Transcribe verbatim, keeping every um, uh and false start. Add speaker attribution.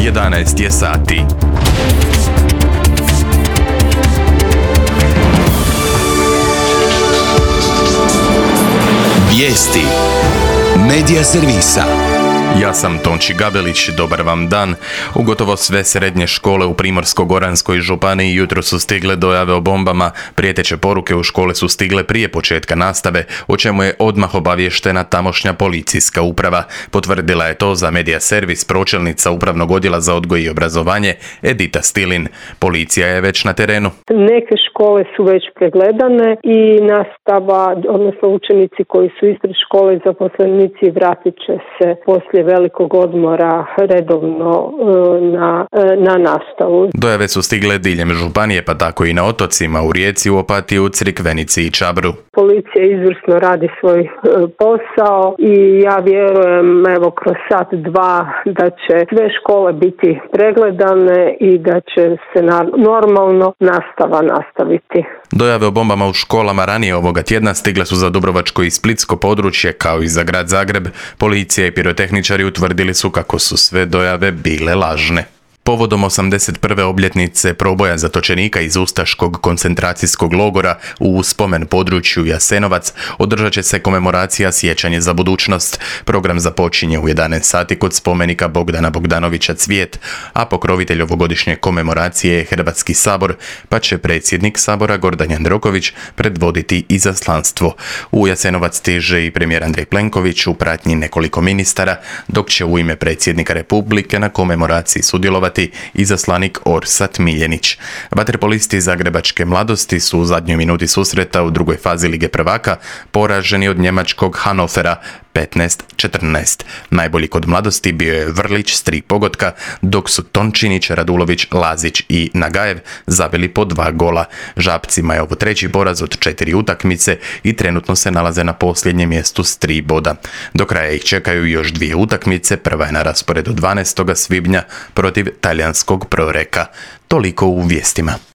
Speaker 1: jedanaest je sati.
Speaker 2: Vijesti Medija servisa.
Speaker 1: Ja sam Tonči Gabelić, dobar vam dan. U gotovo sve srednje škole u Primorsko-goranskoj županiji jutro su stigle dojave o bombama. Prijeteće poruke u škole su stigle prije početka nastave, o čemu je odmah obavještena tamošnja policijska uprava. Potvrdila je to za Medija servis pročelnica Upravnog odjela za odgoj i obrazovanje Edita Stilin. Policija je već na terenu.
Speaker 3: Neke škole su već pregledane i nastava, odnosno učenici koji su ispred škole i zaposlenici vratit će se poslije velikog odmora redovno na, na nastavu.
Speaker 1: Dojave su stigle diljem županije, pa tako i na otocima, u Rijeci, u Opatiji, Crikvenici i Čabru.
Speaker 3: Policija izvrsno radi svoj posao i ja vjerujem evo kroz sat dva da će sve škole biti pregledane i da će se na, normalno nastava nastaviti.
Speaker 1: Dojave o bombama u školama ranije ovoga tjedna stigle su za Dubrovačko i Splitsko područje, kao i za grad Zagreb. Policija i pirotehničari utvrdili su kako su sve dojave bile lažne. Povodom osamdeset prve obljetnice proboja zatočenika iz ustaškog koncentracijskog logora u spomen području Jasenovac održat će se komemoracija Sjećanje za budućnost. Program započinje u jedanaest sati kod spomenika Bogdana Bogdanovića Cvijet, a pokrovitelj ovogodišnje komemoracije je Hrvatski sabor, pa će predsjednik sabora Gordan Jandroković predvoditi izaslanstvo. U Jasenovac stiže i premijer Andrej Plenković u pratnji nekoliko ministara, dok će u ime predsjednika Republike na komemoraciji sudjelovati izaslanik Orsat Miljenić. Vaterpolisti zagrebačke Mladosti su u zadnjoj minuti susreta u drugoj fazi Lige prvaka poraženi od njemačkog Hannovera petnaest četrnaest. Najbolji kod Mladosti bio je Vrlić s tri pogotka, dok su Tončinić, Radulović, Lazić i Nagajev zabili po dva gola. Žabcima je ovo treći poraz od četiri utakmice i trenutno se nalaze na posljednjem mjestu s tri boda. Do kraja ih čekaju još dvije utakmice, prva je na rasporedu dvanaestog svibnja protiv talijanskog Proreka. Toliko u vijestima.